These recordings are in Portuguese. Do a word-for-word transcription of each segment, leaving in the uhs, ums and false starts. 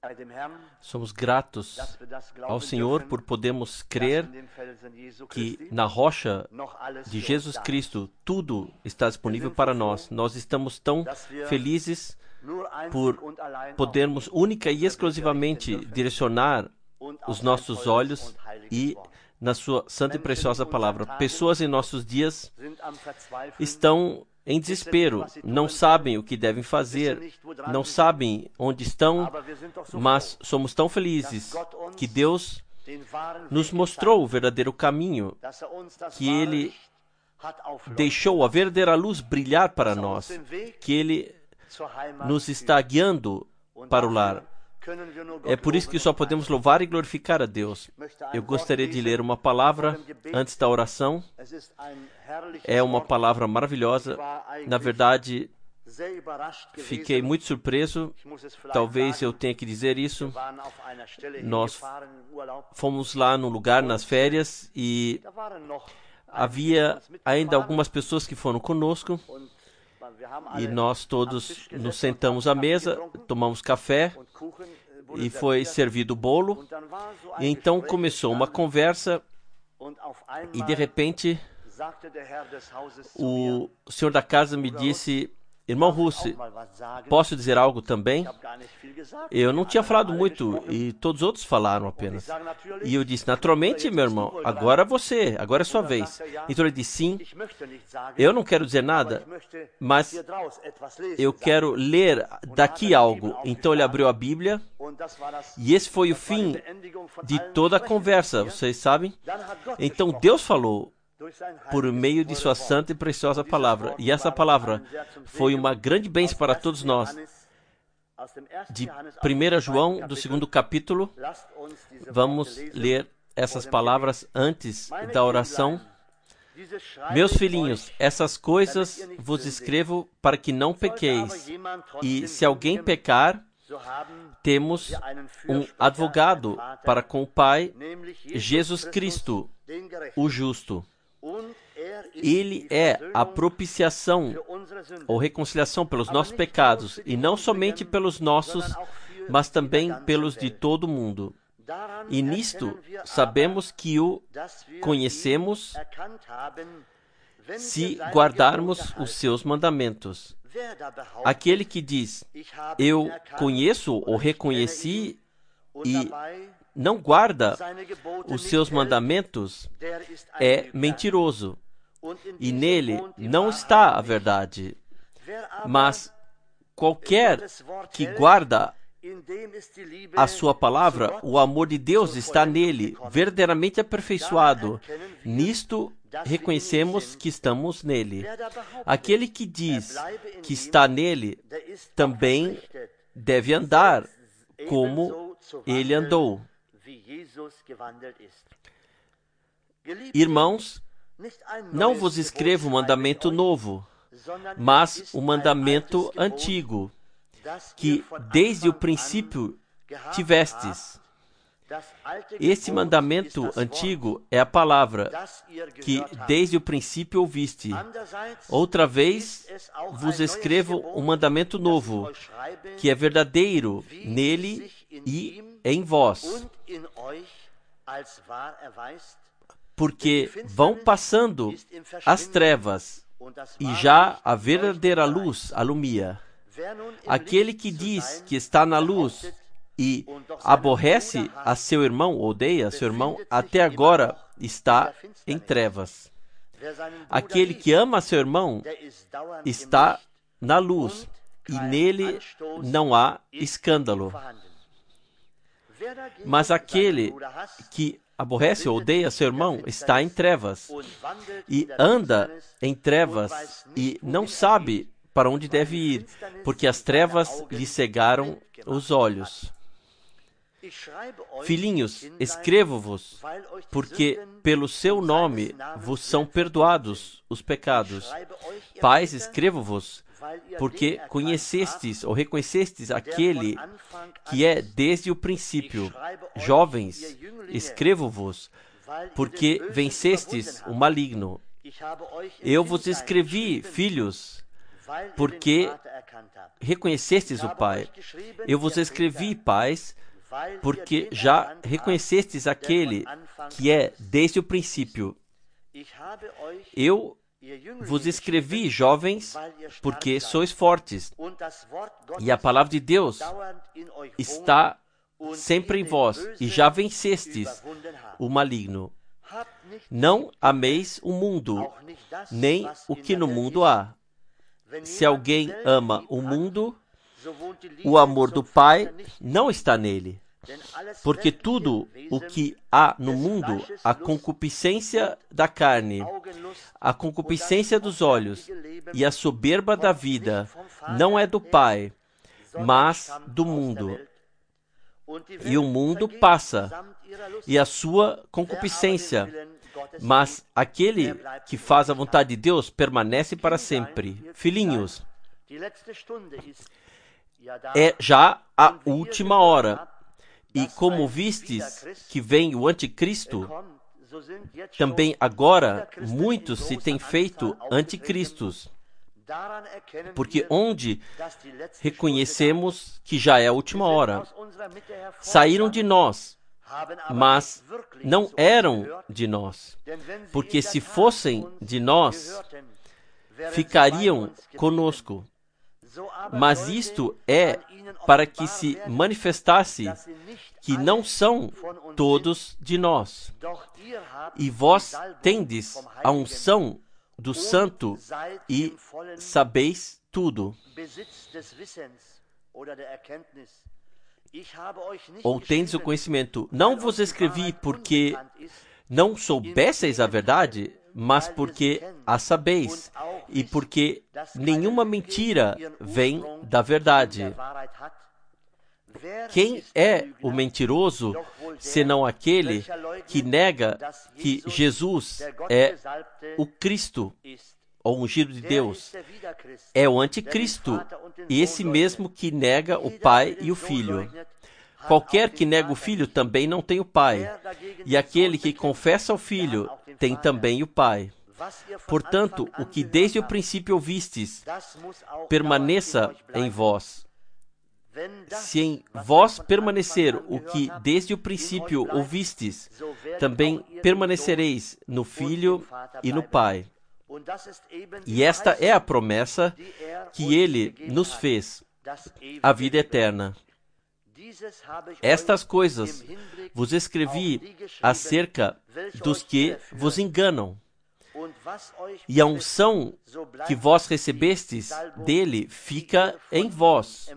Somos gratos ao Senhor por podermos crer que na rocha de Jesus Cristo tudo está disponível para nós. Nós estamos tão felizes por podermos única e exclusivamente direcionar os nossos olhos e na sua santa e preciosa palavra. Pessoas em nossos dias estão em desespero, não sabem o que devem fazer, não sabem onde estão, mas somos tão felizes que Deus nos mostrou o verdadeiro caminho, que Ele deixou a verdadeira luz brilhar para nós, que Ele nos está guiando para o lar. É por isso que só podemos louvar e glorificar a Deus. Eu gostaria de ler uma palavra antes da oração. É uma palavra maravilhosa. Na verdade, fiquei muito surpreso. Talvez eu tenha que dizer isso. Nós fomos lá num lugar nas férias e havia ainda algumas pessoas que foram conosco. E nós todos nos sentamos à mesa, tomamos café e foi servido o bolo. E então começou uma conversa e de repente o senhor da casa me disse: irmão Russi, posso dizer algo também? Eu não tinha falado muito e todos os outros falaram apenas. E eu disse: naturalmente, meu irmão, agora você, agora é sua vez. Então ele disse: sim, eu não quero dizer nada, mas eu quero ler daqui algo. Então ele abriu a Bíblia e esse foi o fim de toda a conversa, vocês sabem? Então Deus falou por meio de sua santa e preciosa palavra. E essa palavra foi uma grande bênção para todos nós. De primeiro João, do segundo capítulo, vamos ler essas palavras antes da oração. Meus filhinhos, essas coisas vos escrevo para que não pequeis. E se alguém pecar, temos um advogado para com o Pai, Jesus Cristo, o justo. Ele é a propiciação ou reconciliação pelos nossos pecados, e não somente pelos nossos, mas também pelos de todo o mundo. E nisto sabemos que o conhecemos se guardarmos os seus mandamentos. Aquele que diz: eu conheço ou reconheci e não guarda os seus mandamentos, é mentiroso, e nele não está a verdade. Mas qualquer que guarda a sua palavra, o amor de Deus está nele, verdadeiramente aperfeiçoado. Nisto reconhecemos que estamos nele. Aquele que diz que está nele, também deve andar como ele andou. Irmãos, não vos escrevo um mandamento novo, mas um mandamento antigo, que desde o princípio tivestes. Esse mandamento antigo é a palavra que desde o princípio ouviste. Outra vez vos escrevo um mandamento novo, que é verdadeiro nele e em vós, porque vão passando as trevas e já a verdadeira luz alumia. Aquele que diz que está na luz e aborrece a seu irmão, odeia seu irmão, até agora está em trevas. Aquele que ama seu irmão está na luz, e nele não há escândalo. Mas aquele que aborrece ou odeia seu irmão está em trevas, e anda em trevas, e não sabe para onde deve ir, porque as trevas lhe cegaram os olhos. Filhinhos, escrevo-vos, porque pelo seu nome vos são perdoados os pecados. Pais, escrevo-vos, porque conhecestes ou reconhecestes aquele que é desde o princípio. Jovens, escrevo-vos, porque vencestes o maligno. Eu vos escrevi, filhos, porque reconhecestes o Pai. Eu vos escrevi, pais, porque já reconhecestes aquele que é desde o princípio. Eu vos escrevi, jovens, porque sois fortes, e a palavra de Deus está sempre em vós, e já vencestes o maligno. Não ameis o mundo, nem o que no mundo há. Se alguém ama o mundo, o amor do Pai não está nele. Porque tudo o que há no mundo, a concupiscência da carne, a concupiscência dos olhos e a soberba da vida, não é do Pai, mas do mundo. E o mundo passa, e a sua concupiscência, mas aquele que faz a vontade de Deus permanece para sempre. Filhinhos, é já a última hora. E como vistes que vem o anticristo, também agora muitos se têm feito anticristos. Porque onde reconhecemos que já é a última hora, saíram de nós, mas não eram de nós. Porque se fossem de nós, ficariam conosco. Mas isto é para que se manifestasse que não são todos de nós. E vós tendes a unção do Santo e sabeis tudo. Ou tendes o conhecimento. Não vos escrevi porque não soubesseis a verdade, mas porque a sabeis, e porque nenhuma mentira vem da verdade. Quem é o mentiroso, senão aquele que nega que Jesus é o Cristo, ou ungido de Deus? É o anticristo, esse mesmo que nega o Pai e o Filho. Qualquer que nega o Filho também não tem o Pai, e aquele que confessa o Filho tem também o Pai. Portanto, o que desde o princípio ouvistes, permaneça em vós. Se em vós permanecer o que desde o princípio ouvistes, também permanecereis no Filho e no Pai. E esta é a promessa que Ele nos fez, a vida eterna. Estas coisas vos escrevi acerca dos que vos enganam. E a unção que vós recebestes dele fica em vós.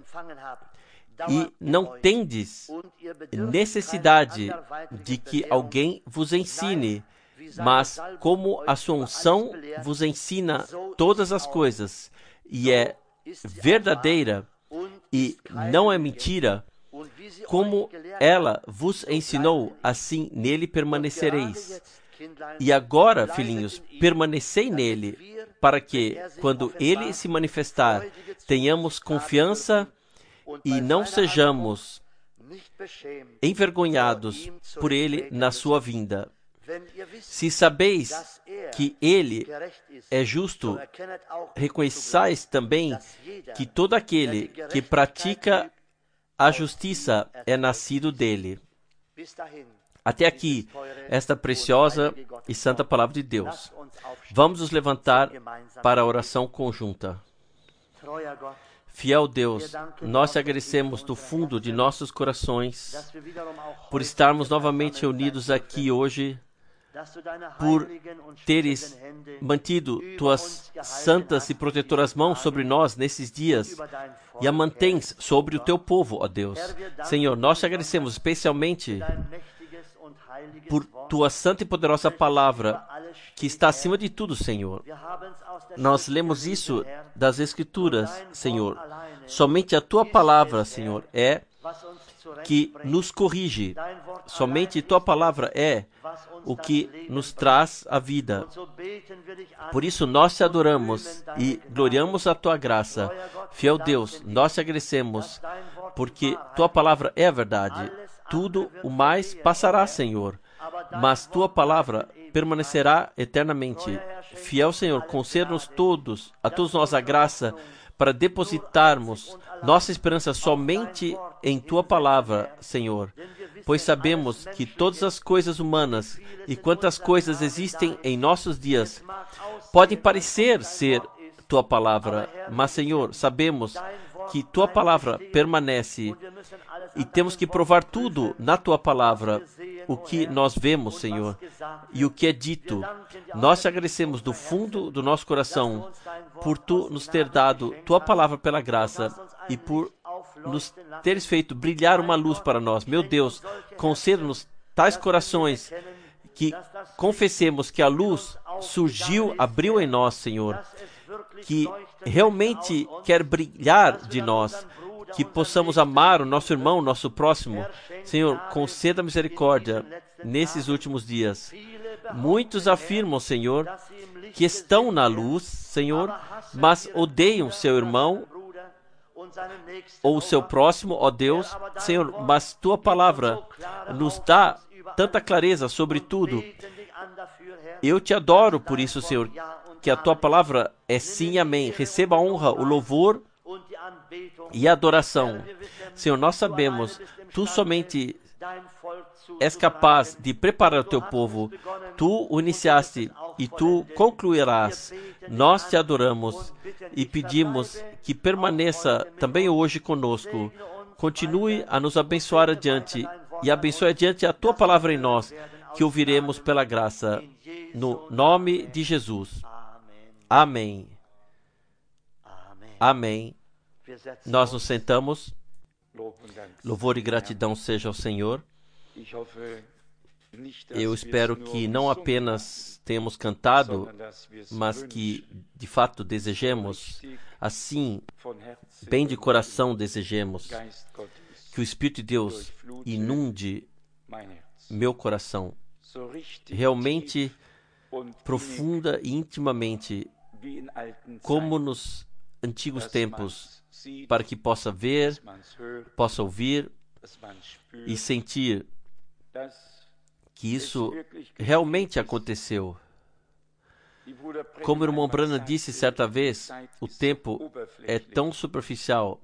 E não tendes necessidade de que alguém vos ensine, mas como a sua unção vos ensina todas as coisas, e é verdadeira e não é mentira, como ela vos ensinou, assim nele permanecereis. E agora, filhinhos, permanecei nele, para que, quando ele se manifestar, tenhamos confiança e não sejamos envergonhados por ele na sua vinda. Se sabeis que ele é justo, reconheçais também que todo aquele que pratica a justiça é nascido dele. Até aqui, esta preciosa e santa palavra de Deus. Vamos nos levantar para a oração conjunta. Fiel Deus, nós te agradecemos do fundo de nossos corações por estarmos novamente reunidos aqui hoje, por teres mantido tuas santas e protetoras mãos sobre nós nesses dias e a mantens sobre o teu povo, ó Deus. Senhor, nós te agradecemos especialmente por tua santa e poderosa palavra, que está acima de tudo, Senhor. Nós lemos isso das Escrituras, Senhor. Somente a tua palavra, Senhor, é que nos corrige. Somente tua palavra é o que nos traz a vida. Por isso nós te adoramos e gloriamos a tua graça. Fiel Deus, nós te agradecemos, porque tua palavra é a verdade. Tudo o mais passará, Senhor, mas tua palavra permanecerá eternamente. Fiel Senhor, conceda-nos todos, a todos nós a graça para depositarmos nossa esperança somente em Tua palavra, Senhor, pois sabemos que todas as coisas humanas e quantas coisas existem em nossos dias podem parecer ser Tua palavra, mas, Senhor, sabemos que Tua palavra permanece e temos que provar tudo na Tua palavra, o que nós vemos, Senhor, e o que é dito. Nós te agradecemos do fundo do nosso coração por Tu nos ter dado Tua palavra pela graça e por nos teres feito brilhar uma luz para nós. Meu Deus, conceda-nos tais corações que confessemos que a luz surgiu, abriu em nós, Senhor, que realmente quer brilhar de nós, que possamos amar o nosso irmão, o nosso próximo. Senhor, conceda misericórdia nesses últimos dias. Muitos afirmam, Senhor, que estão na luz, Senhor, mas odeiam seu irmão ou o seu próximo, ó Deus. Senhor, mas Tua palavra nos dá tanta clareza sobre tudo. Eu te adoro por isso, Senhor, que a Tua palavra é sim e amém. Receba a honra, o louvor e a adoração. Senhor, nós sabemos, Tu somente és capaz de preparar o Teu povo. Tu o iniciaste e Tu concluirás. Nós te adoramos e pedimos que permaneça também hoje conosco. Continue a nos abençoar adiante e abençoe adiante a Tua palavra em nós, que ouviremos pela graça. No nome de Jesus. Amém. Amém. Nós nos sentamos. Louvor e gratidão seja ao Senhor. Eu espero que não apenas tenhamos cantado, mas que de fato desejemos, assim, bem de coração desejemos, que o Espírito de Deus inunde meu coração, realmente profunda e intimamente, como nos antigos tempos, para que possa ver, possa ouvir e sentir que isso realmente aconteceu. Como o irmão Branham disse certa vez, o tempo é tão superficial.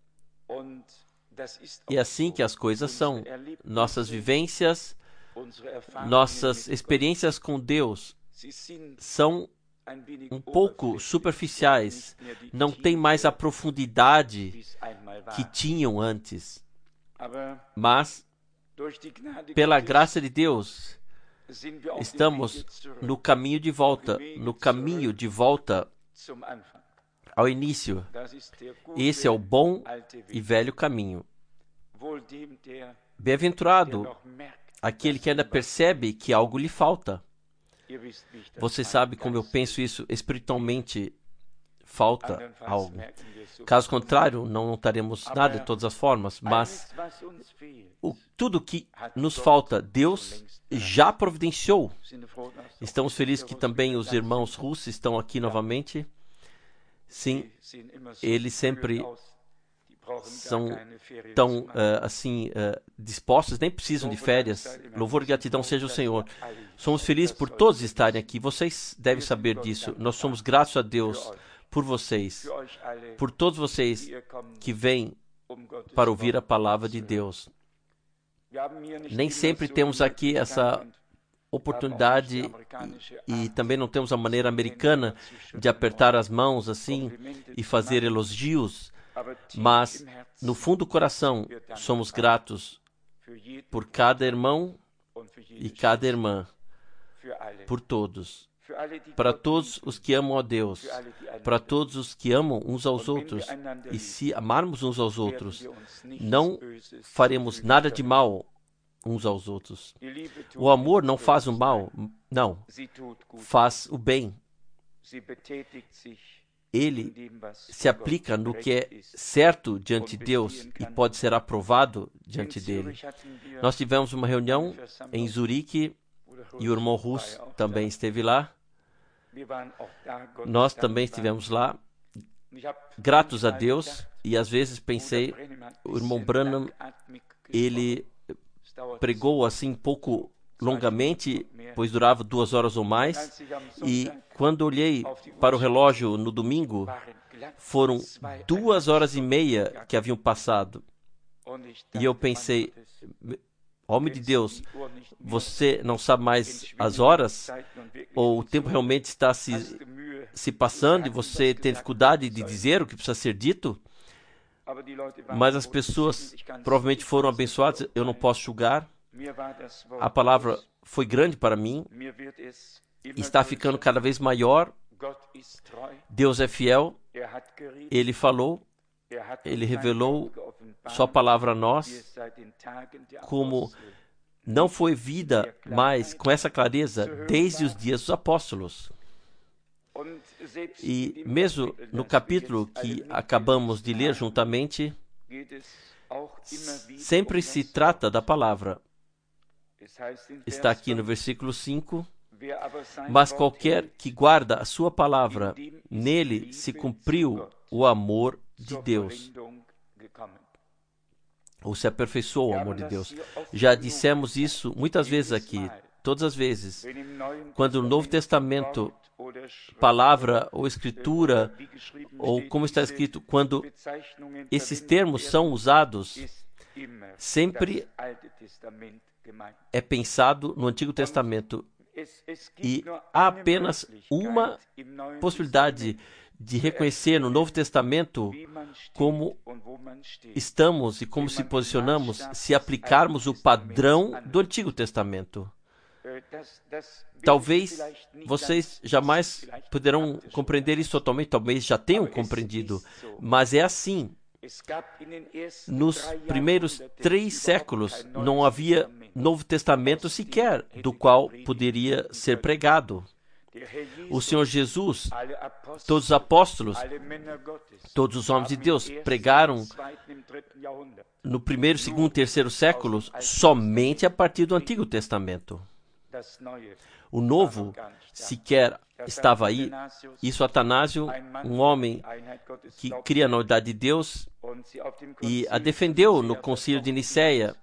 E é assim que as coisas são. Nossas vivências, nossas experiências com Deus são um pouco superficiais, não têm mais a profundidade que tinham antes. Mas, pela graça de Deus, estamos no caminho de volta, no caminho de volta ao início. Esse é o bom e velho caminho. Bem-aventurado aquele que ainda percebe que algo lhe falta. Você sabe como eu penso isso espiritualmente, falta algo. Caso contrário, não notaremos nada de todas as formas, mas o, tudo que nos falta, Deus já providenciou. Estamos felizes que também os irmãos russos estão aqui novamente. Sim, eles sempre são tão uh, assim uh, dispostos, nem precisam de férias. Louvor e gratidão seja o Senhor. Somos felizes por todos estarem aqui. Vocês devem saber disso. Nós somos gratos a Deus por vocês, por todos vocês que vêm para ouvir a palavra de Deus. Nem sempre temos aqui essa oportunidade e, e também não temos a maneira americana de apertar as mãos assim e fazer elogios. Mas, no fundo do coração, somos gratos por cada irmão e cada irmã, por todos, para todos os que amam a Deus, para todos os que amam uns aos outros. E se amarmos uns aos outros, não faremos nada de mal uns aos outros. O amor não faz o mal, não, faz o bem. Ele se aplica no que é certo diante de Deus e pode ser aprovado diante dele. Nós tivemos uma reunião em Zurique e o irmão Russ também esteve lá. Nós também estivemos lá, gratos a Deus, e às vezes pensei, o irmão Branham, ele pregou assim um pouco longamente pois durava duas horas ou mais. E quando olhei para o relógio no domingo, foram duas horas e meia que haviam passado. E eu pensei, homem de Deus, você não sabe mais as horas? Ou o tempo realmente está se, se passando e você tem dificuldade de dizer o que precisa ser dito? Mas as pessoas provavelmente foram abençoadas, eu não posso julgar. A palavra foi grande para mim, está ficando cada vez maior. Deus é fiel, Ele falou, Ele revelou sua palavra a nós, como não foi vida mais com essa clareza desde os dias dos apóstolos. E mesmo no capítulo que acabamos de ler juntamente, sempre se trata da palavra. Está aqui no versículo cinco. Mas qualquer que guarda a sua palavra, nele se cumpriu o amor de Deus. Ou se aperfeiçoou o amor de Deus. Já dissemos isso muitas vezes aqui, todas as vezes. Quando no Novo Testamento, palavra ou escritura, ou como está escrito, quando esses termos são usados, sempre é pensado no Antigo Testamento. E há apenas uma possibilidade de reconhecer no Novo Testamento como estamos e como se posicionamos se aplicarmos o padrão do Antigo Testamento. Talvez vocês jamais poderão compreender isso totalmente, talvez já tenham compreendido, mas é assim. Nos primeiros três séculos não havia Novo Testamento sequer, do qual poderia ser pregado. O Senhor Jesus, todos os apóstolos, todos os homens de Deus pregaram no primeiro, segundo, terceiro séculos somente a partir do Antigo Testamento. O Novo sequer estava aí. Isso Atanásio, um homem que cria a novidade de Deus e a defendeu no concílio de Nicéia.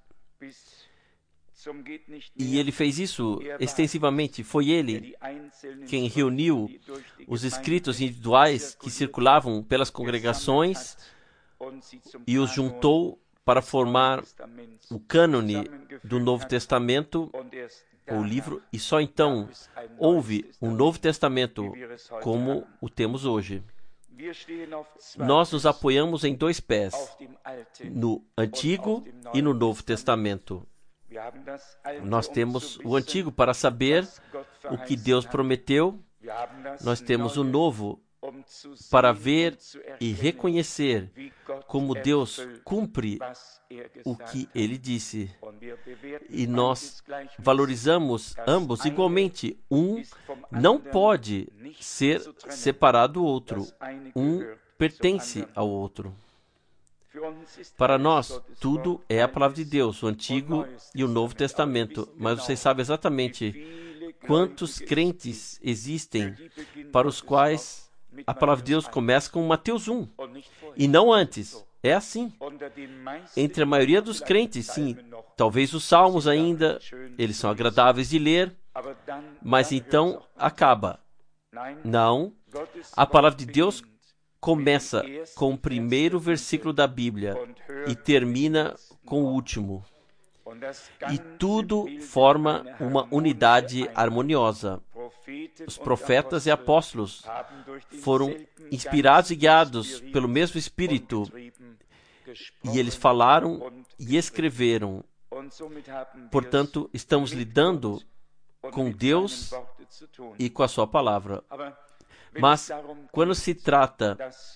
E ele fez isso extensivamente. Foi ele quem reuniu os escritos individuais que circulavam pelas congregações e os juntou para formar o cânone do Novo Testamento, o livro, e só então houve um Novo Testamento como o temos hoje. Nós nos apoiamos em dois pés, no Antigo e no Novo Testamento. Nós temos o Antigo para saber o que Deus prometeu. Nós temos o Novo para ver e reconhecer como Deus cumpre o que Ele disse. E nós valorizamos ambos igualmente. Um não pode ser separado do outro. Um pertence ao outro. Para nós, tudo é a palavra de Deus, o Antigo e o Novo Testamento. Mas vocês sabem exatamente quantos crentes existem para os quais a palavra de Deus começa com Mateus um, e não antes. É assim. Entre a maioria dos crentes, sim, talvez os salmos ainda, eles são agradáveis de ler, mas então acaba. Não, a palavra de Deus começa com o primeiro versículo da Bíblia e termina com o último. E tudo forma uma unidade harmoniosa. Os profetas e apóstolos foram inspirados e guiados pelo mesmo Espírito, e eles falaram e escreveram. Portanto, estamos lidando com Deus e com a sua palavra. Mas, quando se trata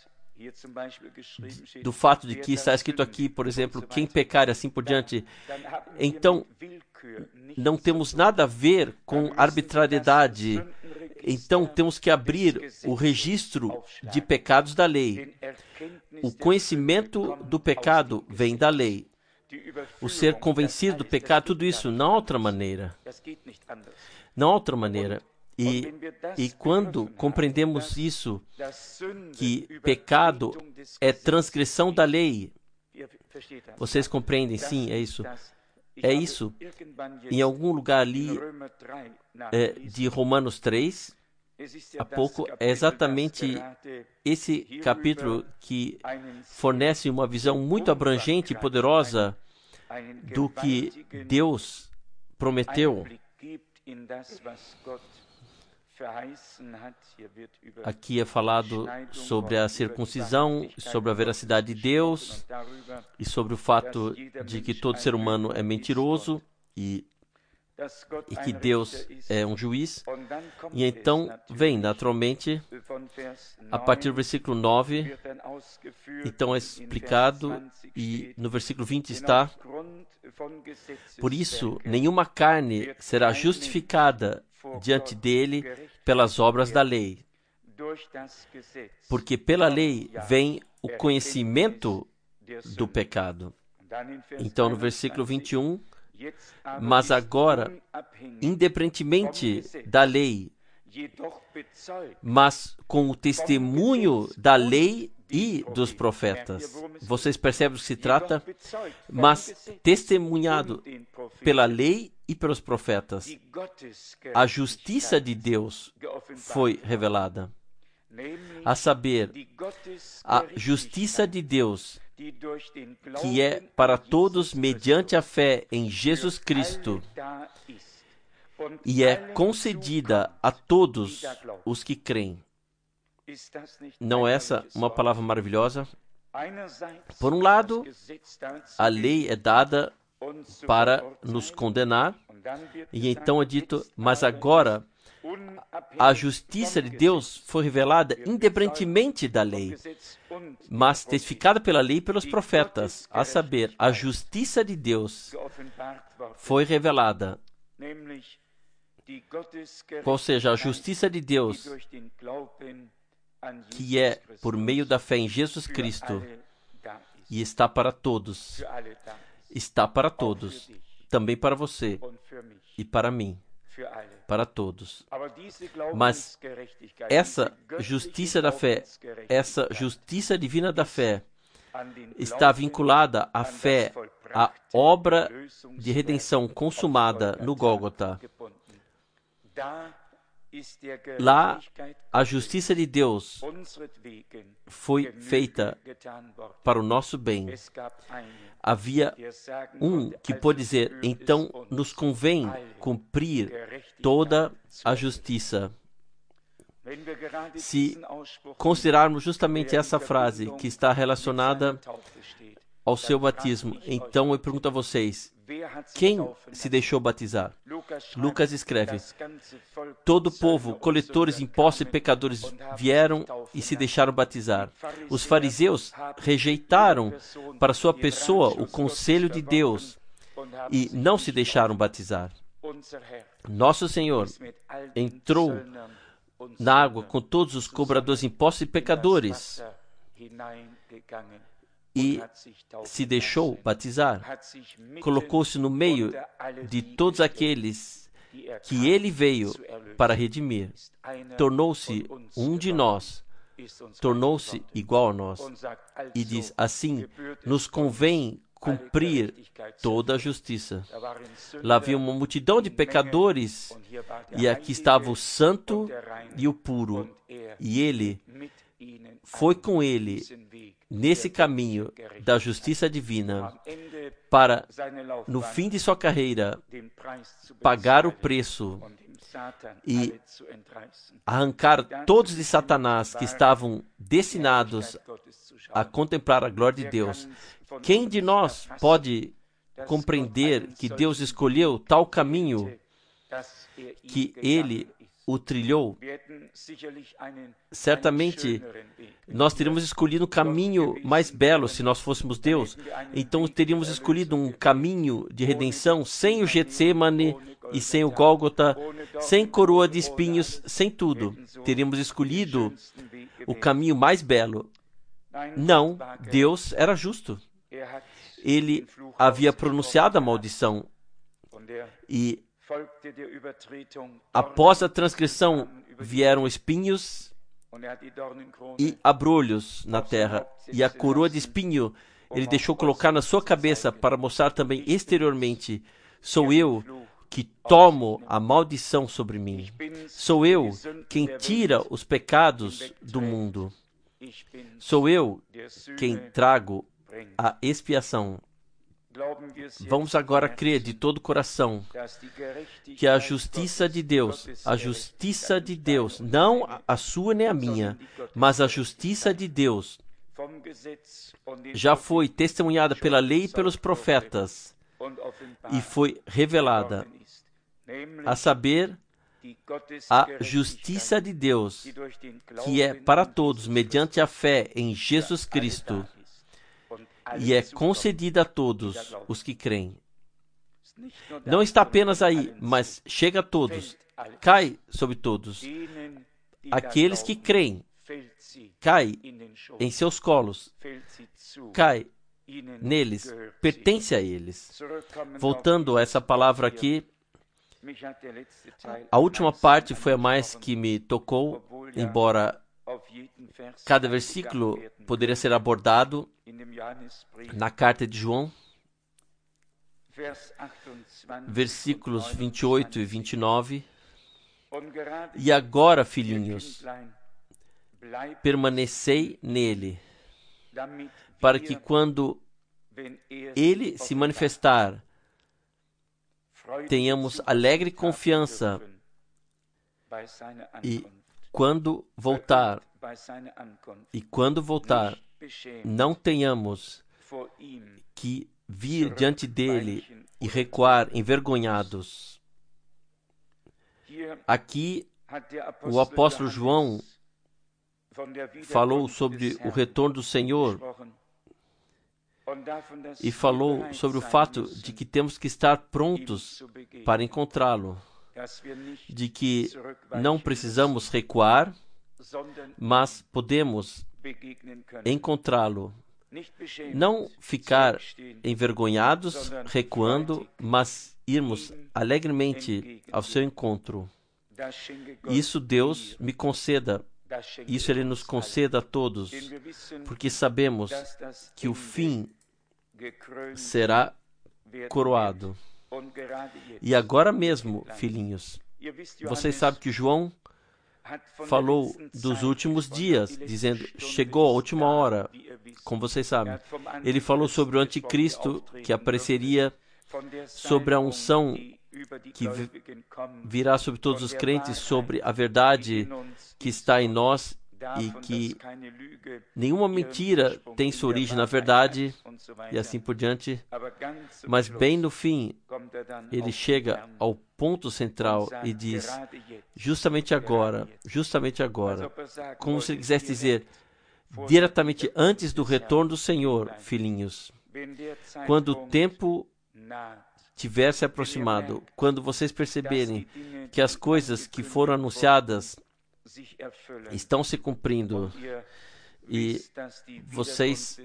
do fato de que está escrito aqui, por exemplo, quem pecar e assim por diante, então não temos nada a ver com arbitrariedade. Então temos que abrir o registro de pecados da lei. O conhecimento do pecado vem da lei. O ser convencido do pecado, tudo isso, não há outra maneira. Não há outra maneira. E, e quando compreendemos isso, que pecado é transgressão da lei, vocês compreendem? Sim, é isso. é isso. Em algum lugar ali é, de Romanos três, há pouco, é exatamente esse capítulo que fornece uma visão muito abrangente e poderosa do que Deus prometeu. Aqui é falado sobre a circuncisão, sobre a veracidade de Deus e sobre o fato de que todo ser humano é mentiroso e, e que Deus é um juiz. E então vem naturalmente, a partir do versículo nove, então é explicado, e no versículo vinte está: por isso, nenhuma carne será justificada diante dele pelas obras da lei, porque pela lei vem o conhecimento do pecado. Então, no versículo vinte e um, mas agora, independentemente da lei, mas com o testemunho da lei e dos profetas. Vocês percebem do que se trata? Mas testemunhado pela lei e pelos profetas, a justiça de Deus foi revelada. A saber, a justiça de Deus, que é para todos mediante a fé em Jesus Cristo, e é concedida a todos os que creem. Não é essa uma palavra maravilhosa? Por um lado, a lei é dada para nos condenar, e então é dito, mas agora a justiça de Deus foi revelada independentemente da lei, mas testificada pela lei e pelos profetas, a saber, a justiça de Deus foi revelada, ou seja, a justiça de Deus, que é por meio da fé em Jesus Cristo, e está para todos, está para todos, também para você e para mim, para todos. Mas essa justiça da fé, essa justiça divina da fé, está vinculada à fé, à obra de redenção consumada no Gólgota. Lá, a justiça de Deus foi feita para o nosso bem. Havia um que pôde dizer, então nos convém cumprir toda a justiça. Se considerarmos justamente essa frase que está relacionada ao seu batismo, então eu pergunto a vocês, quem se deixou batizar? Lucas escreve, todo o povo, coletores de impostos e pecadores, vieram e se deixaram batizar. Os fariseus rejeitaram para sua pessoa o conselho de Deus e não se deixaram batizar. Nosso Senhor entrou na água com todos os cobradores de impostos e pecadores e se deixou batizar. Colocou-se no meio de todos aqueles que ele veio para redimir. Tornou-se um de nós, tornou-se igual a nós. E diz assim, nos convém cumprir toda a justiça. Lá havia uma multidão de pecadores, e aqui estava o santo e o puro, e ele foi com ele nesse caminho da justiça divina para, no fim de sua carreira, pagar o preço e arrancar todos de Satanás que estavam destinados a contemplar a glória de Deus. Quem de nós pode compreender que Deus escolheu tal caminho que ele o trilhou? Certamente nós teríamos escolhido um caminho mais belo se nós fôssemos Deus. Então teríamos escolhido um caminho de redenção sem o Getsemane e sem o Gólgota, sem coroa de espinhos, sem tudo. Teríamos escolhido o caminho mais belo. Não, Deus era justo. Ele havia pronunciado a maldição e após a transgressão vieram espinhos e abrolhos na terra, e a coroa de espinho Ele deixou colocar na sua cabeça para mostrar também exteriormente: sou eu que tomo a maldição sobre mim. Sou eu quem tira os pecados do mundo. Sou eu quem trago a expiação. Vamos agora crer de todo o coração que a justiça de Deus, a justiça de Deus, não a sua nem a minha, mas a justiça de Deus, já foi testemunhada pela lei e pelos profetas e foi revelada, a saber, a justiça de Deus, que é para todos mediante a fé em Jesus Cristo, e é concedida a todos os que creem. Não está apenas aí, mas chega a todos, cai sobre todos. Aqueles que creem, cai em seus colos, cai neles, pertence a eles. Voltando a essa palavra aqui, a última parte foi a mais que me tocou, embora cada versículo poderia ser abordado na carta de João, versículos vinte e oito e vinte e nove. E agora, filhinhos, permanecei nele, para que quando ele se manifestar, tenhamos alegre confiança e quando voltar, e quando voltar, não tenhamos que vir diante dele e recuar envergonhados. Aqui, o apóstolo João falou sobre o retorno do Senhor e falou sobre o fato de que temos que estar prontos para encontrá-lo, de que não precisamos recuar, mas podemos encontrá-lo. Não ficar envergonhados, recuando, mas irmos alegremente ao seu encontro. Isso Deus me conceda, isso Ele nos conceda a todos, porque sabemos que o fim será coroado. E agora mesmo, filhinhos, vocês sabem que João falou dos últimos dias, dizendo, chegou a última hora, como vocês sabem. Ele falou sobre o anticristo que apareceria, sobre a unção que virá sobre todos os crentes, sobre a verdade que está em nós e que nenhuma mentira tem sua origem na verdade e assim por diante. Mas bem no fim, ele chega ao ponto central e diz, justamente agora, justamente agora, como se ele quisesse dizer, diretamente antes do retorno do Senhor, filhinhos, quando o tempo tiver se aproximado, quando vocês perceberem que as coisas que foram anunciadas estão se cumprindo e vocês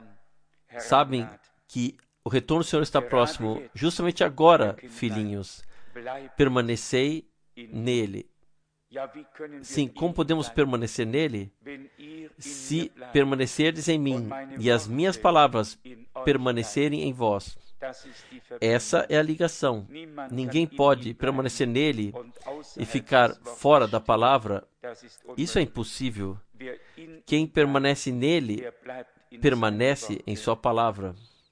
sabem que o retorno do Senhor está próximo, justamente agora, filhinhos, permanecei nele. Sim, como podemos permanecer nele? Se permanecerdes em mim e as minhas palavras permanecerem em vós. Essa é a ligação. Ninguém pode permanecer nele e ficar fora da palavra. Isso é impossível. Quem permanece nele, permanece em sua palavra.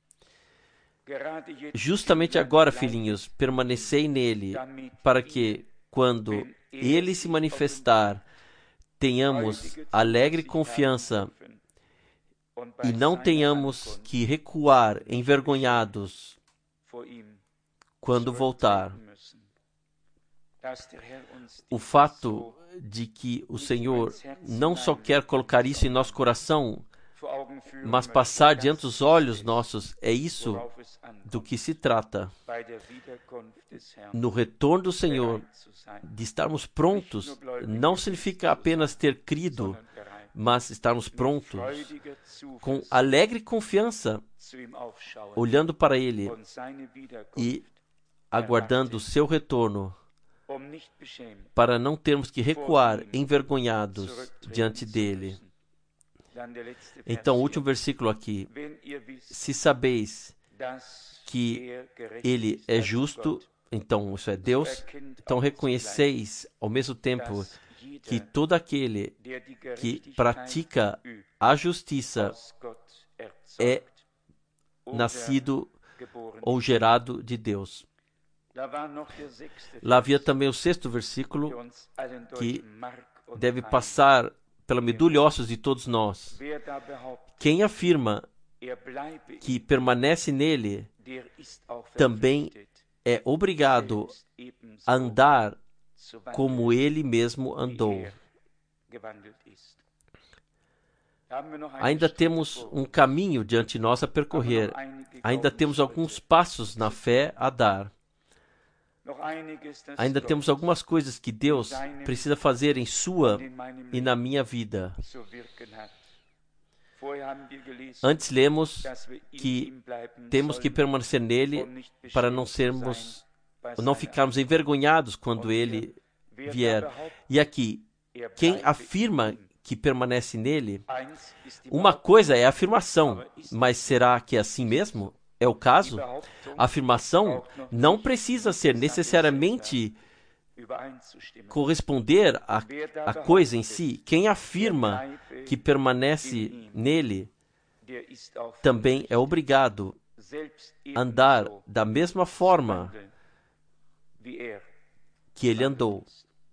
Justamente agora, filhinhos, permanecei nele, para que, quando ele se manifestar, tenhamos alegre confiança e não tenhamos que recuar envergonhados quando voltar. O fato de que o Senhor não só quer colocar isso em nosso coração, mas passar diante dos olhos nossos, é isso do que se trata. No retorno do Senhor, de estarmos prontos, não significa apenas ter crido, mas estarmos prontos, com alegre confiança, olhando para Ele e aguardando o seu retorno, para não termos que recuar envergonhados diante dele. Então, o último versículo aqui. Se sabeis que ele é justo, então isso é Deus, então reconheceis ao mesmo tempo que todo aquele que pratica a justiça é nascido ou gerado de Deus. Lá havia também o sexto versículo que deve passar pela medula e ossos de todos nós. Quem afirma que permanece nele também é obrigado a andar como ele mesmo andou. Ainda temos um caminho diante de nós a percorrer. Ainda temos alguns passos na fé a dar. Ainda temos algumas coisas que Deus precisa fazer em sua e na minha vida. Antes lemos que temos que permanecer nele para não sermos, não ficarmos envergonhados quando ele vier. E aqui, quem afirma que permanece nele, uma coisa é a afirmação, mas será que é assim mesmo? É o caso? A afirmação não precisa ser necessariamente corresponder à, à coisa em si. Quem afirma que permanece nele também é obrigado a andar da mesma forma que ele andou.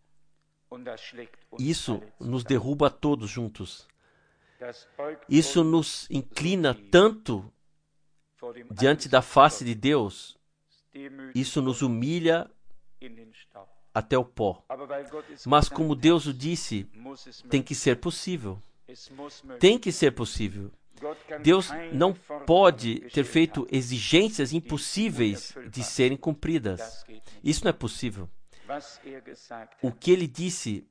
Isso nos derruba a todos juntos. Isso nos inclina tanto diante da face de Deus. Isso nos humilha até o pó. Mas como Deus o disse, tem que ser possível. Tem que ser possível. Deus não pode ter feito exigências impossíveis de serem cumpridas. Isso não é possível. O que ele disse,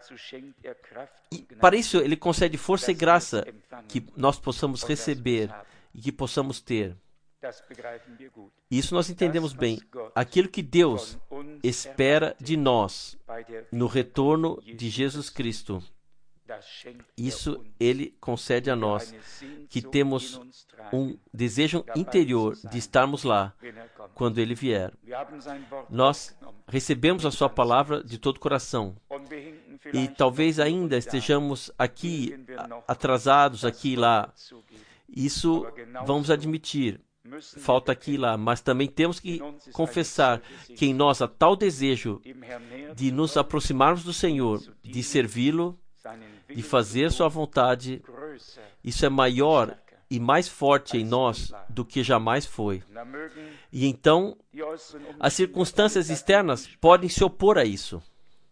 e para isso ele concede força e graça que nós possamos receber e que possamos ter. Isso nós entendemos bem. Aquilo que Deus espera de nós no retorno de Jesus Cristo, isso ele concede a nós, que temos um desejo interior de estarmos lá quando ele vier. Nós recebemos a sua palavra de todo o coração e talvez ainda estejamos aqui atrasados, aqui e lá. Isso vamos admitir. Falta aqui e lá, mas também temos que confessar que em nós há tal desejo de nos aproximarmos do Senhor, de servi-lo, de fazer sua vontade. Isso é maior e mais forte em nós do que jamais foi. E então, as circunstâncias externas podem se opor a isso.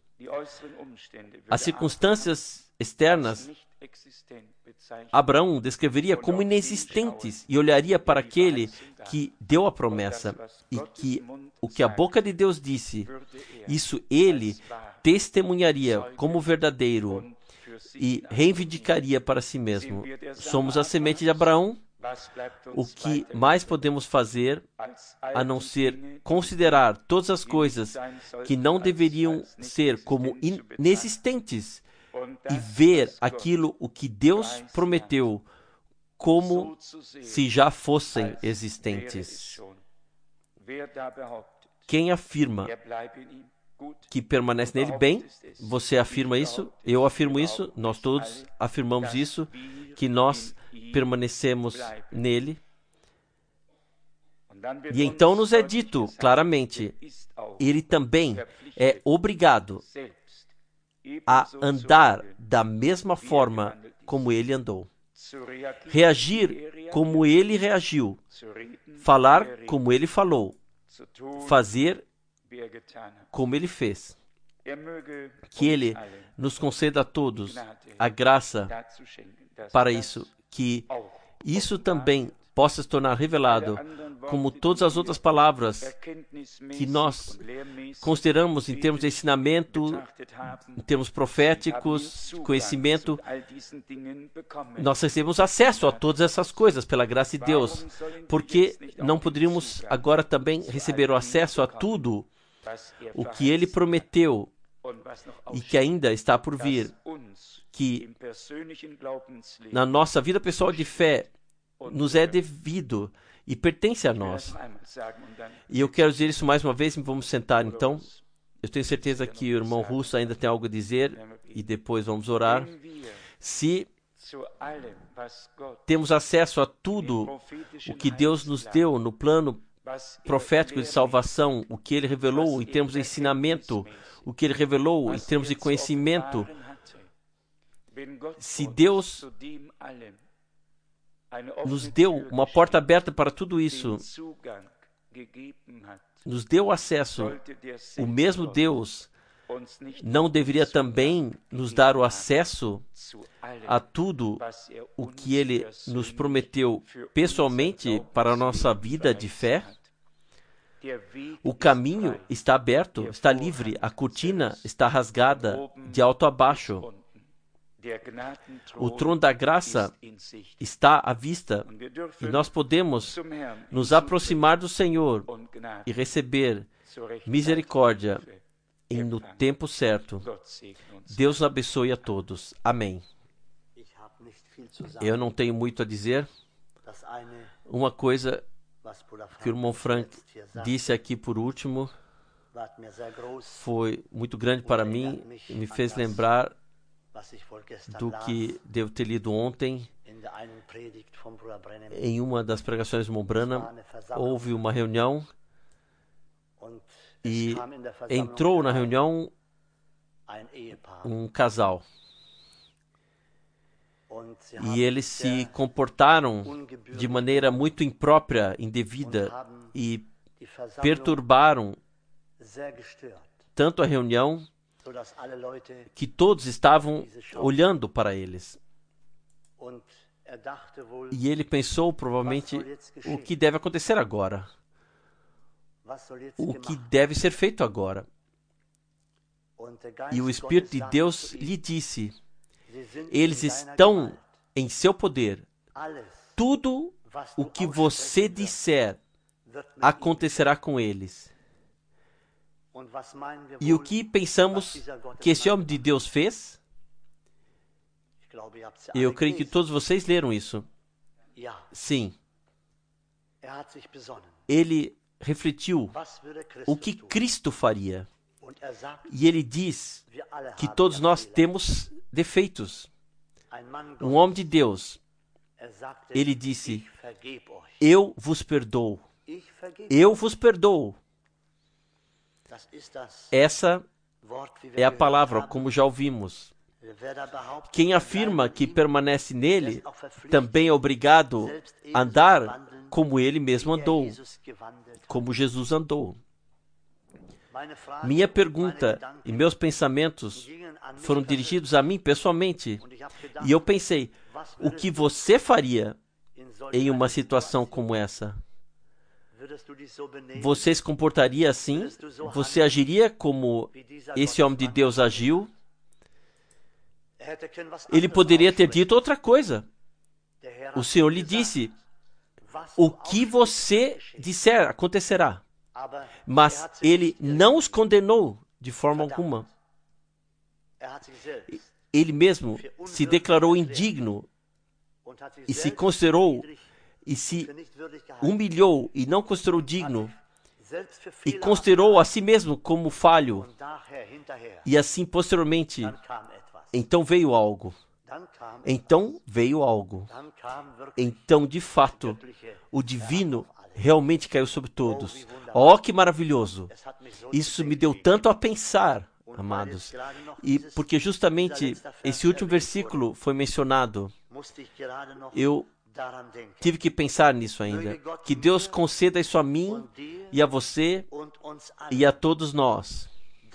As circunstâncias externas, Abraão descreveria como inexistentes e olharia para aquele que deu a promessa e que o que a boca de Deus disse, isso ele testemunharia como verdadeiro e reivindicaria para si mesmo. Somos a semente de Abraão. O que mais podemos fazer a não ser considerar todas as coisas que não deveriam ser como inexistentes e ver aquilo o que Deus prometeu como se já fossem existentes. Quem afirma que permanece nele, bem, você afirma isso, eu afirmo isso, nós todos afirmamos isso, que nós permanecemos nele. E então nos é dito claramente, ele também é obrigado a andar da mesma forma como ele andou. Reagir como ele reagiu. Falar como ele falou. Fazer como ele fez. Que ele nos conceda a todos a graça para isso. Que isso também possa se tornar revelado, como todas as outras palavras que nós consideramos em termos de ensinamento, em termos proféticos, conhecimento. Nós recebemos acesso a todas essas coisas pela graça de Deus. Porque não poderíamos agora também receber o acesso a tudo o que ele prometeu e que ainda está por vir, que na nossa vida pessoal de fé nos é devido e pertence a nós. E eu quero dizer isso mais uma vez, e vamos sentar então. Eu tenho certeza que o irmão Russo ainda tem algo a dizer, e depois vamos orar. Se temos acesso a tudo o que Deus nos deu no plano profético de salvação, o que Ele revelou em termos de ensinamento, o que Ele revelou em termos de conhecimento, se Deus nos deu uma porta aberta para tudo isso, nos deu acesso, o mesmo Deus não deveria também nos dar o acesso a tudo o que Ele nos prometeu pessoalmente para a nossa vida de fé? O caminho está aberto, está livre, a cortina está rasgada de alto a baixo. O trono da graça está à vista e nós podemos nos aproximar do Senhor e receber misericórdia e no tempo certo. Deus abençoe a todos. Amém. Eu não tenho muito a dizer. Uma coisa que o irmão Frank disse aqui por último foi muito grande para mim e me fez lembrar do que devo ter lido ontem. Em uma das pregações do irmão Branham, houve uma reunião e entrou na reunião um casal. E eles se comportaram de maneira muito imprópria, indevida, e perturbaram tanto a reunião que todos estavam olhando para eles. E ele pensou, provavelmente, o que deve acontecer agora? O que deve ser feito agora? E o Espírito de Deus lhe disse: eles estão em seu poder. Tudo o que você disser acontecerá com eles. E o que pensamos que esse homem de Deus fez? Eu creio que todos vocês leram isso. Sim. Ele refletiu o que Cristo faria. E ele diz que todos nós temos defeitos. Um homem de Deus, ele disse: eu vos perdoo. Eu vos perdoo. Essa é a palavra, como já ouvimos. Quem afirma que permanece nele, também é obrigado a andar como ele mesmo andou, como Jesus andou. Minha pergunta e meus pensamentos foram dirigidos a mim pessoalmente. E eu pensei: o que você faria em uma situação como essa? Você se comportaria assim? Você agiria como esse homem de Deus agiu? Ele poderia ter dito outra coisa. O Senhor lhe disse: o que você disser acontecerá. Mas ele não os condenou de forma alguma. Ele mesmo se declarou indigno e se considerou e se humilhou e não considerou digno e considerou a si mesmo como falho. E assim, posteriormente, então veio algo. Então veio algo. Então, de fato, o divino realmente caiu sobre todos. Oh, que maravilhoso! Isso me deu tanto a pensar, amados. E porque justamente esse último versículo foi mencionado, eu tive que pensar nisso ainda. Que Deus conceda isso a mim e a você e a todos nós.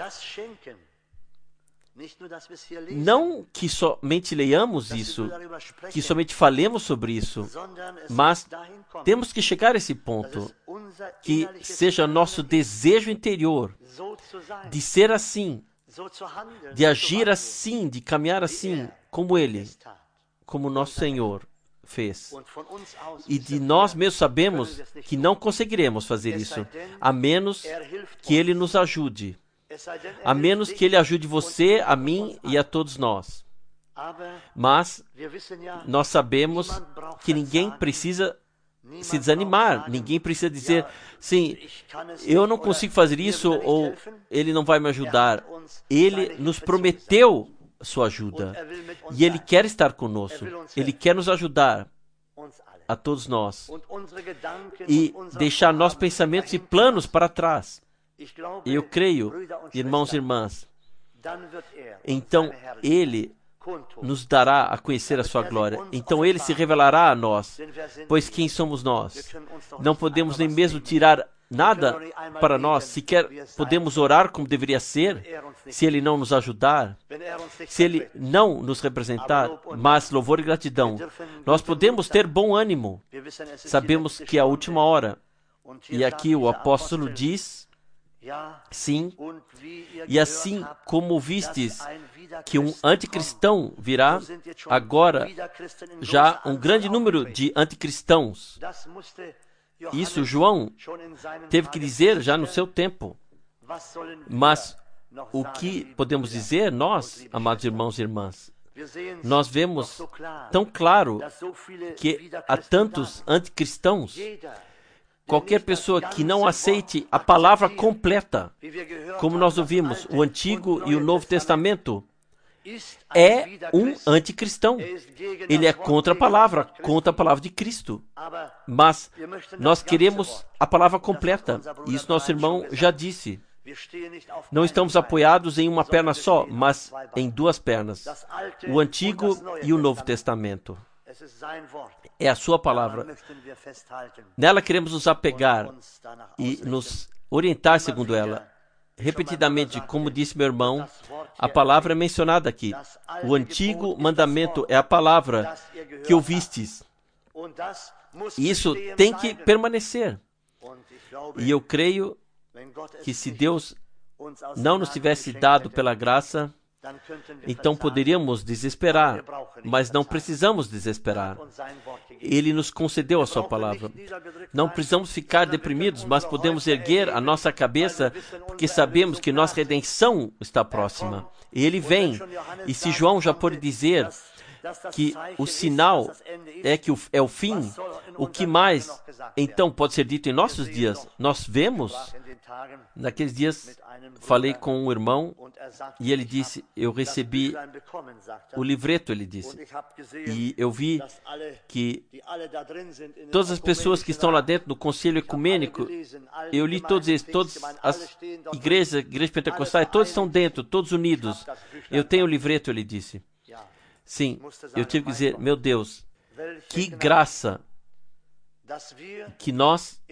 Não que somente leiamos isso, que somente falemos sobre isso, mas temos que chegar a esse ponto, que seja nosso desejo interior de ser assim, de agir assim, de caminhar assim, como Ele, como nosso Senhor fez. E de nós mesmos sabemos que não conseguiremos fazer isso, a menos que Ele nos ajude. a menos que Ele ajude você, a mim e a todos nós. Mas nós sabemos que ninguém precisa se desanimar, ninguém precisa dizer, sim, eu não consigo fazer isso ou Ele não vai me ajudar. Ele nos prometeu sua ajuda e Ele quer estar conosco, Ele quer nos ajudar, a todos nós, e deixar nossos pensamentos e planos para trás. Eu creio, irmãos e irmãs, então Ele nos dará a conhecer a sua glória. Então Ele se revelará a nós, pois quem somos nós? Não podemos nem mesmo tirar nada para nós, sequer podemos orar como deveria ser, se Ele não nos ajudar, se Ele não nos representar, mas louvor e gratidão. Nós podemos ter bom ânimo, sabemos que é a última hora, e aqui o apóstolo diz, sim, e assim como vistes que um anticristão virá, agora já um grande número de anticristãos. Isso João teve que dizer já no seu tempo. Mas o que podemos dizer nós, amados irmãos e irmãs? Nós vemos tão claro que há tantos anticristãos. Qualquer pessoa que não aceite a palavra completa, como nós ouvimos, o Antigo e o Novo Testamento, é um anticristão. Ele é contra a palavra, contra a palavra de Cristo. Mas nós queremos a palavra completa. E isso nosso irmão já disse. Não estamos apoiados em uma perna só, mas em duas pernas. O Antigo e o Novo Testamento. É a sua palavra. Nela queremos nos apegar e nos orientar segundo ela. Repetidamente, como disse meu irmão, a palavra é mencionada aqui. O antigo mandamento é a palavra que ouvistes. Isso tem que permanecer. E eu creio que se Deus não nos tivesse dado pela graça, então poderíamos desesperar, mas não precisamos desesperar. Ele nos concedeu a sua palavra. Não precisamos ficar deprimidos, mas podemos erguer a nossa cabeça, porque sabemos que nossa redenção está próxima. Ele vem. E se João já pôde dizer que o sinal é que é o fim, o que mais então pode ser dito em nossos dias? Nós vemos, naqueles dias, falei com um irmão e ele disse, eu recebi o livreto, ele disse, e eu vi que todas as pessoas que estão lá dentro do Conselho Ecumênico, eu li todos eles, todas as igrejas, igrejas pentecostais, todos estão dentro, todos unidos. Eu tenho o livreto, ele disse. Sim, eu tive que dizer, meu Deus, que graça que nós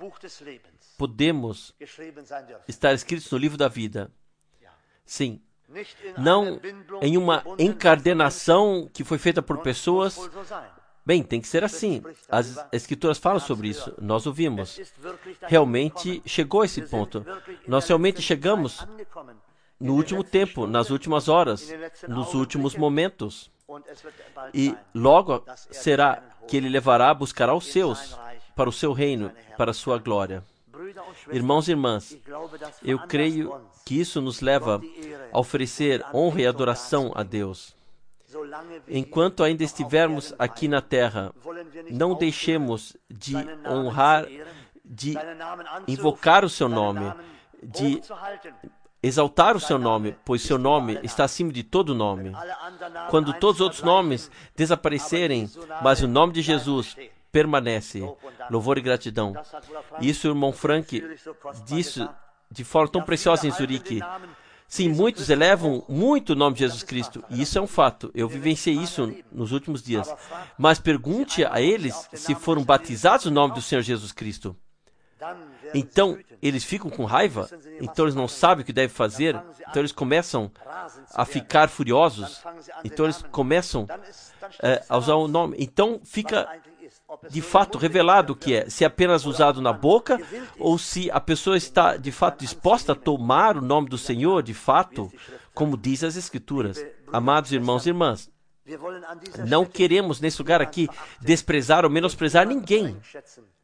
podemos estar escritos no livro da vida. Sim, não em uma encadernação que foi feita por pessoas. Bem, tem que ser assim. As escrituras falam sobre isso. Nós ouvimos. Realmente chegou a esse ponto. Nós realmente chegamos no último tempo, nas últimas horas, nos últimos momentos. E logo será que Ele levará, buscará os seus para o seu reino, para a sua glória. Irmãos e irmãs, eu creio que isso nos leva a oferecer honra e adoração a Deus. Enquanto ainda estivermos aqui na terra, não deixemos de honrar, de invocar o seu nome, de exaltar o seu nome, pois seu nome está acima de todo nome. Quando todos os outros nomes desaparecerem, mas o nome de Jesus permanece. Louvor e gratidão. Isso o irmão Frank disse de forma tão preciosa em Zurique. Sim, muitos elevam muito o nome de Jesus Cristo, e isso é um fato. Eu vivenciei isso nos últimos dias. Mas pergunte a eles se foram batizados no nome do Senhor Jesus Cristo. Então, eles ficam com raiva? Então, eles não sabem o que devem fazer? Então, eles começam a ficar furiosos? Então, eles começam é, a usar o nome? Então, fica de fato revelado o que é. Se é apenas usado na boca, ou se a pessoa está de fato disposta a tomar o nome do Senhor, de fato, como diz as Escrituras. Amados irmãos e irmãs, não queremos nesse lugar aqui desprezar ou menosprezar ninguém.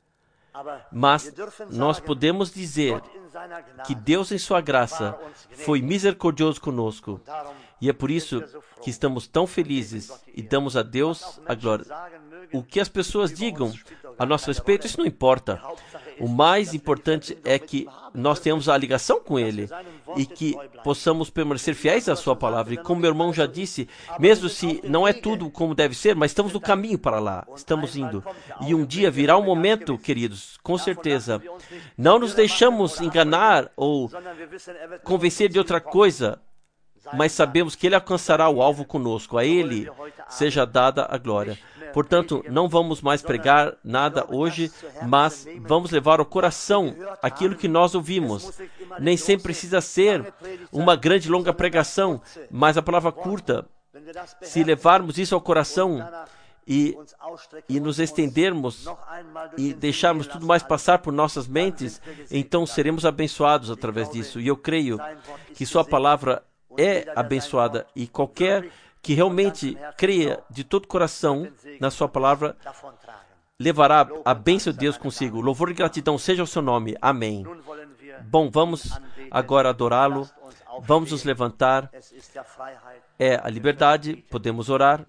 Mas nós podemos dizer que Deus, em sua graça, foi misericordioso conosco. E é por isso que estamos tão felizes e damos a Deus a glória. O que as pessoas digam a nosso respeito, isso não importa. O mais importante é que nós tenhamos a ligação com Ele e que possamos permanecer fiéis à sua palavra. E como meu irmão já disse, mesmo se não é tudo como deve ser, mas estamos no caminho para lá, estamos indo. E um dia virá um momento, queridos, com certeza, não nos deixamos enganar ou convencer de outra coisa, mas sabemos que Ele alcançará o alvo conosco. A Ele seja dada a glória. Portanto, não vamos mais pregar nada hoje, mas vamos levar ao coração aquilo que nós ouvimos. Nem sempre precisa ser uma grande, longa pregação, mas a palavra curta. Se levarmos isso ao coração e, e nos estendermos e deixarmos tudo mais passar por nossas mentes, então seremos abençoados através disso. E eu creio que sua palavra é abençoada, e qualquer que realmente creia de todo o coração na sua palavra levará a bênção de Deus consigo. Louvor e gratidão seja o seu nome. Amém. Bom, vamos agora adorá-lo. Vamos nos levantar. É a liberdade, podemos orar.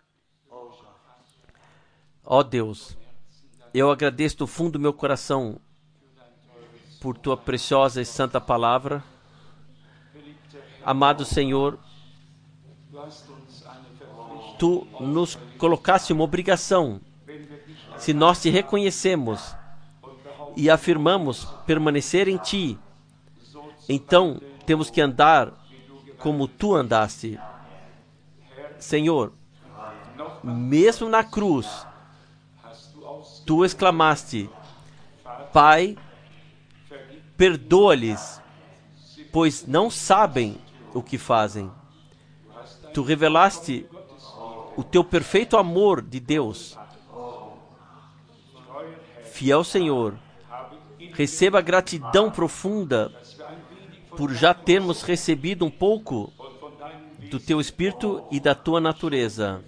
Ó Deus, eu agradeço do fundo do meu coração por tua preciosa e santa palavra. Amado Senhor, Tu nos colocaste uma obrigação. Se nós te reconhecemos e afirmamos permanecer em Ti, então temos que andar como Tu andaste. Senhor, mesmo na cruz, Tu exclamaste: Pai, perdoa-lhes, pois não sabem o que fazem. Tu revelaste o teu perfeito amor de Deus. Fiel Senhor, receba a gratidão profunda por já termos recebido um pouco do teu Espírito e da tua natureza.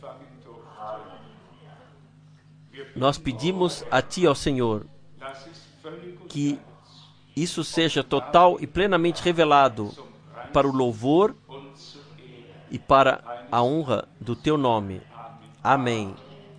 Nós pedimos a Ti, ó Senhor, que isso seja total e plenamente revelado para o louvor e para a honra do Teu nome. Amém.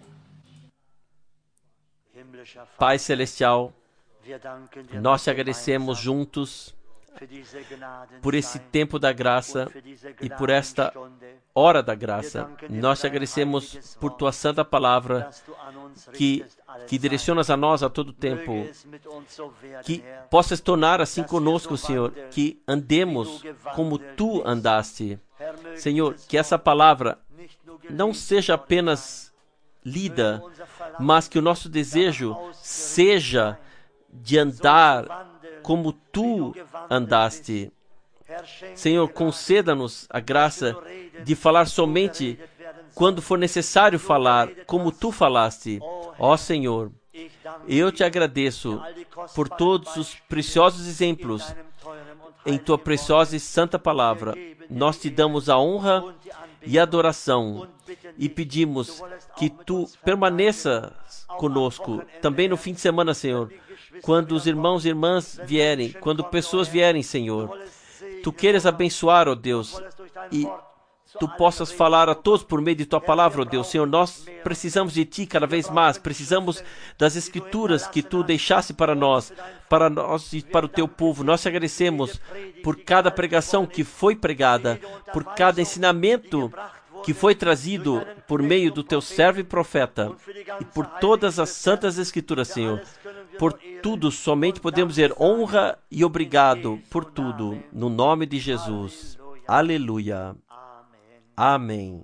Pai Celestial, nós te agradecemos juntos por esse tempo da graça e por esta hora da graça. Nós te agradecemos por Tua santa palavra que, que direcionas a nós a todo tempo. Que possas tornar assim conosco, Senhor, que andemos como Tu andaste. Senhor, que essa palavra não seja apenas lida, mas que o nosso desejo seja de andar como Tu andaste. Senhor, conceda-nos a graça de falar somente quando for necessário falar, como Tu falaste. Ó Senhor, eu te agradeço por todos os preciosos exemplos em Tua preciosa e santa palavra. Nós te damos a honra e a adoração e pedimos que Tu permaneças conosco também no fim de semana, Senhor. Quando os irmãos e irmãs vierem, quando pessoas vierem, Senhor, Tu queres abençoar, ó Deus, e Tu possas falar a todos por meio de Tua palavra, ó Deus. Senhor, nós precisamos de Ti cada vez mais, precisamos das Escrituras que Tu deixaste para nós, para nós e para o Teu povo. Nós te agradecemos por cada pregação que foi pregada, por cada ensinamento que foi trazido por meio do Teu servo e profeta, e por todas as santas Escrituras, Senhor. Por tudo, somente podemos dizer honra e obrigado por tudo, no nome de Jesus. Aleluia. Amém.